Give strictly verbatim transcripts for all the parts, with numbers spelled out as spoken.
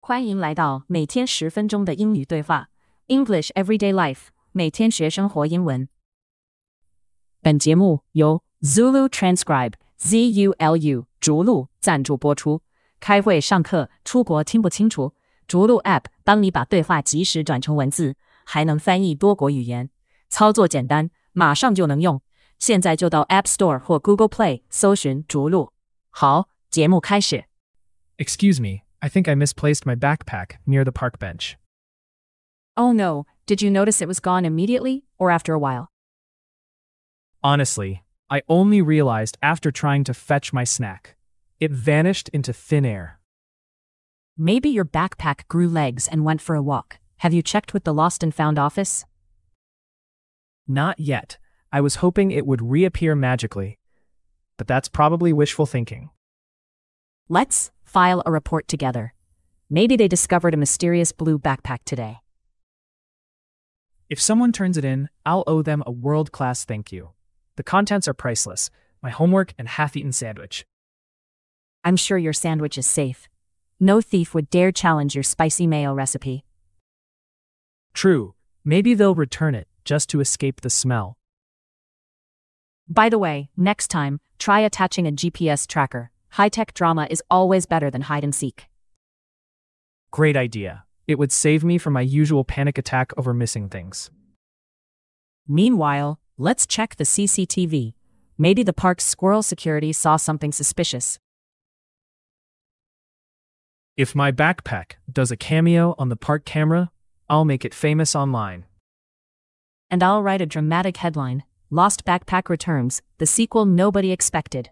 欢迎来到每天十分钟的英语对话 English Everyday Life， 每天学生活英文。本节目由 Zulu Transcribe Z U L U 逐鹿赞助播出。开会、上课、出国听不清楚，逐鹿 App 帮你把对话即时转成文字，还能翻译多国语言，操作简单，马上就能用。现在就到 App Store 或 Google Play 搜寻逐鹿。好，节目开始。 Excuse me, I think I misplaced my backpack near the park bench. Oh no, did you notice it was gone immediately or after a while? Honestly, I only realized after trying to fetch my snack. It vanished into thin air. Maybe your backpack grew legs and went for a walk. Have you checked with the Lost and Found office? Not yet. I was hoping it would reappear magically. But that's probably wishful thinking. Let's file a report together. Maybe they discovered a mysterious blue backpack today. If someone turns it in, I'll owe them a world-class thank you. The contents are priceless. My homework and half-eaten sandwich. I'm sure your sandwich is safe. No thief would dare challenge your spicy mayo recipe. True. Maybe they'll return it just to escape the smell. By the way, next time, try attaching a G P S tracker. High-tech drama is always better than hide-and-seek. Great idea. It would save me from my usual panic attack over missing things. Meanwhile, let's check the C C T V. Maybe the park's squirrel security saw something suspicious. If my backpack does a cameo on the park camera, I'll make it famous online. And I'll write a dramatic headline, Lost Backpack Returns, the sequel nobody expected.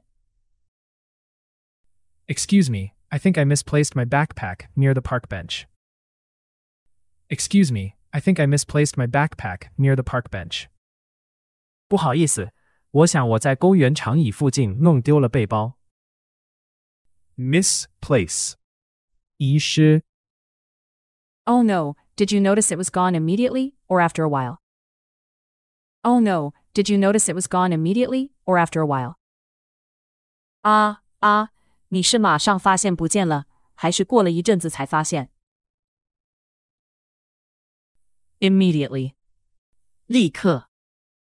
Excuse me, I think I misplaced my backpack near the park bench. Excuse me, I think I misplaced my backpack near the park bench. 不好意思，我想我在公园长椅附近弄丢了背包。Misplace. 遗失。 Oh no, did you notice it was gone immediately or after a while? Oh no, did you notice it was gone immediately or after a while? 啊啊，你是马上发现不见了，还是过了一阵子才发现？ Immediately. 立刻。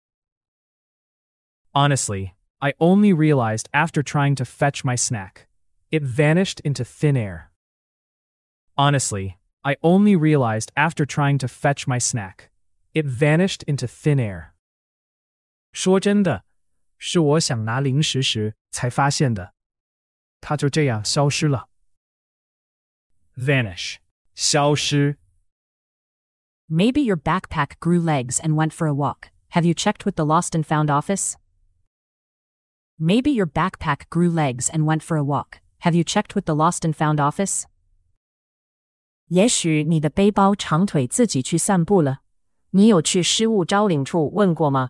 Honestly, I only realized after trying to fetch my snack. It vanished into thin air. Honestly, I only realized after trying to fetch my snack. It vanished into thin air. 说真的，是我想拿零食时才发现的。它就这样消失了。Vanish. 消失。 Maybe your backpack grew legs and went for a walk. Have you checked with the Lost and Found office? Maybe your backpack grew legs and went for a walk. Have you checked with the Lost and Found office? 也许你的背包长腿自己去散步了。你有去失物招领处问过吗？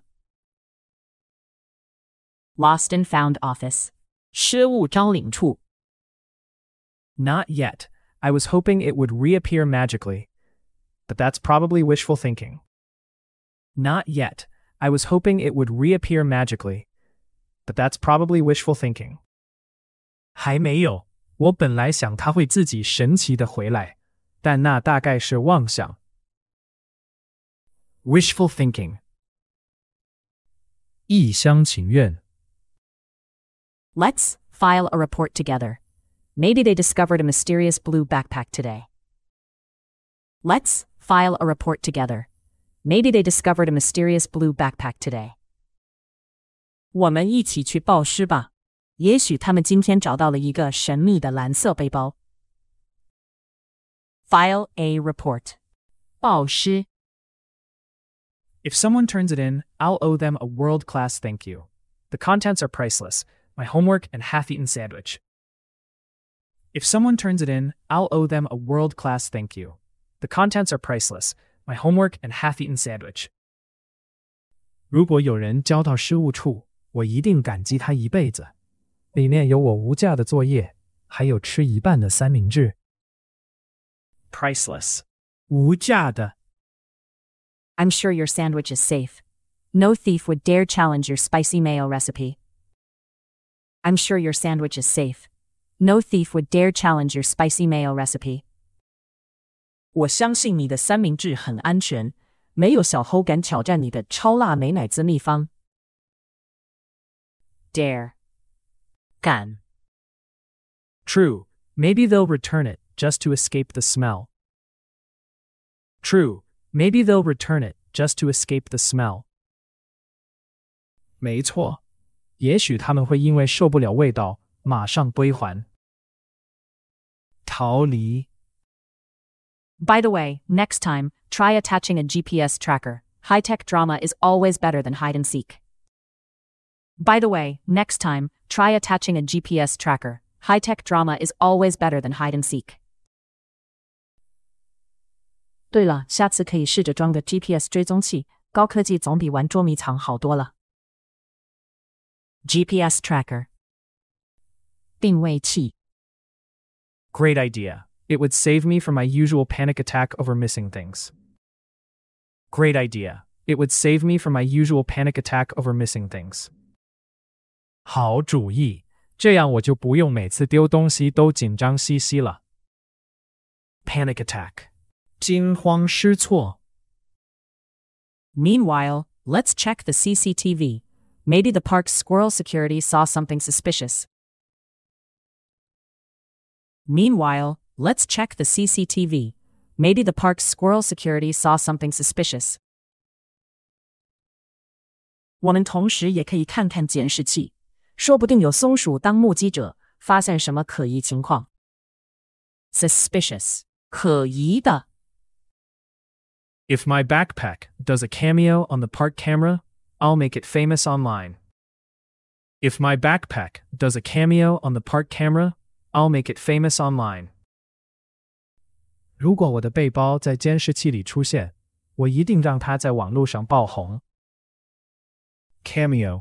Lost and Found office. 失物招领处。 Not yet. I was hoping it would reappear magically. But that's probably wishful thinking. Not yet. I was hoping it would reappear magically. But that's probably wishful thinking. 还没有，我本来想它会自己神奇的回来，但那大概是妄想。Wishful thinking. 一厢情愿。 Let's file a report together. Maybe they discovered a mysterious blue backpack today. Let's file a report together. Maybe they discovered a mysterious blue backpack today. 我们一起去报失吧。也许他们今天找到了一个神秘的蓝色背包。File a report. 报失。 If someone turns it in, I'll owe them a world-class thank you. The contents are priceless. My homework and half-eaten sandwich. If someone turns it in, I'll owe them a world-class thank you. The contents are priceless. My homework and half-eaten sandwich. 如果有人交到失物处，我一定感激他一辈子。里面有我无价的作业，还有吃一半的三明治。Priceless. 无价的。 I'm sure your sandwich is safe. No thief would dare challenge your spicy mayo recipe. I'm sure your sandwich is safe. No thief would dare challenge your spicy mayo recipe. 我相信你的三明治很安全，没有小偷敢挑战你的超辣美乃滋秘方。Dare. 敢。 True, maybe they'll return it just to escape the smell. True, maybe they'll return it just to escape the smell. 没错，也许他们会因为受不了味道，马上归还。逃离。 By the way, next time, try attaching a G P S tracker. High-tech drama is always better than hide and seek. By the way, next time, try attaching a G P S tracker. High-tech drama is always better than hide and seek. 对了，下次可以试着装个 G P S 追踪器，高科技总比玩捉迷藏好多了。G P S tracker. 定位器。 Great idea. It would save me from my usual panic attack over missing things. Great idea. It would save me from my usual panic attack over missing things. 好主意，这样我就不用每次丢东西都紧张兮兮了。Panic attack. 惊慌失措。 Meanwhile, let's check the C C T V. Maybe the park's squirrel security saw something suspicious. Meanwhile, let's check the C C T V. Maybe the park's squirrel security saw something suspicious. 我们同时也可以看看监视器，说不定有松鼠当目击者，发现什么可疑情况。Suspicious. 可疑的。 If my backpack does a cameo on the park camera, I'll make it famous online. If my backpack does a cameo on the park camera, I'll make it famous online. 如果我的背包在监视器里出现，我一定让它在网络上爆红。Cameo.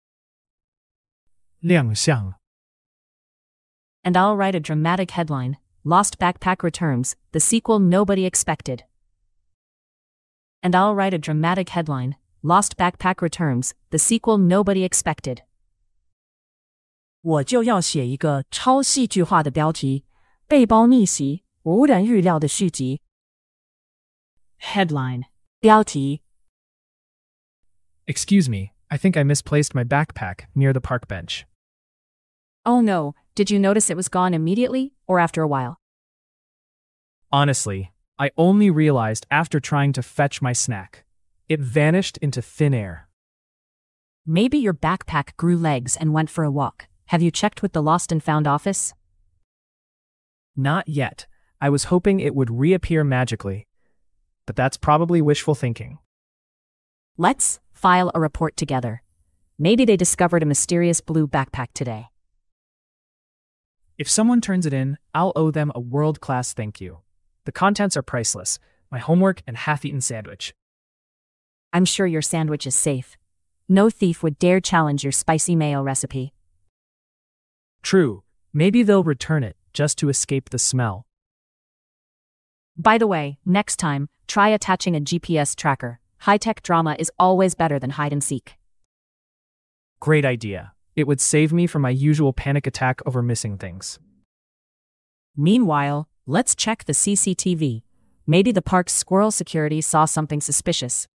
亮相。 And I'll write a dramatic headline, Lost Backpack Returns, the sequel nobody expected. And I'll write a dramatic headline, Lost Backpack Returns, the sequel nobody expected. 我就要写一个超戏剧化的标题，背包逆袭，无人预料的续集。Headline. 标题。 Excuse me, I think I misplaced my backpack near the park bench. Oh no, did you notice it was gone immediately, or after a while? Honestly, I only realized after trying to fetch my snack. It vanished into thin air. Maybe your backpack grew legs and went for a walk. Have you checked with the Lost and Found office? Not yet. I was hoping it would reappear magically. But that's probably wishful thinking. Let's file a report together. Maybe they discovered a mysterious blue backpack today. If someone turns it in, I'll owe them a world-class thank you. The contents are priceless. My homework and half-eaten sandwich. I'm sure your sandwich is safe. No thief would dare challenge your spicy mayo recipe. True. Maybe they'll return it just to escape the smell. By the way, next time, try attaching a G P S tracker. High-tech drama is always better than hide and seek. Great idea. It would save me from my usual panic attack over missing things. Meanwhile, let's check the C C T V. Maybe the park's squirrel security saw something suspicious.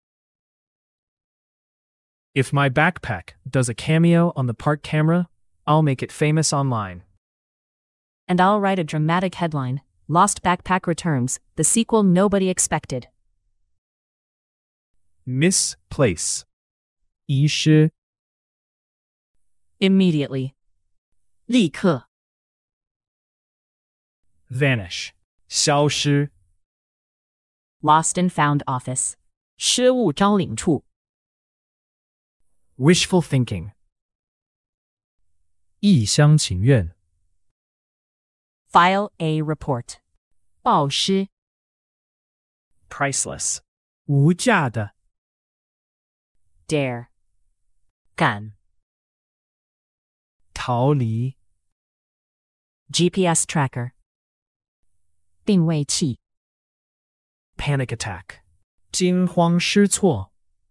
If my backpack does a cameo on the park camera, I'll make it famous online. And I'll write a dramatic headline, Lost Backpack Returns, the sequel nobody expected. Misplace. 遗失。 Immediately. 立刻。 Vanish. 消失。 Lost and Found office. 失物招领处。 Wishful thinking. 一厢情愿。 File a report. 报失。 Priceless. 无价的。 Dare. 敢。 逃离。 G P S tracker. 定位器。 Panic attack. 惊慌失措。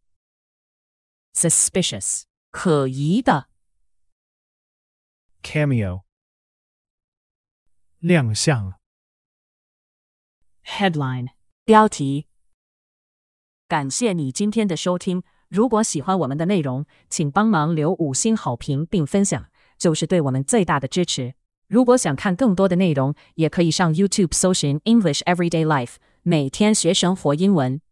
Suspicious. 可疑的。 Cameo. 亮相。 Headline 标题。感谢你今天的收听。如果喜欢我们的内容，请帮忙留五星好评并分享，就是对我们最大的支持。如果想看更多的内容，也可以上 YouTube 搜寻 English Everyday Life， 每天学生活英文。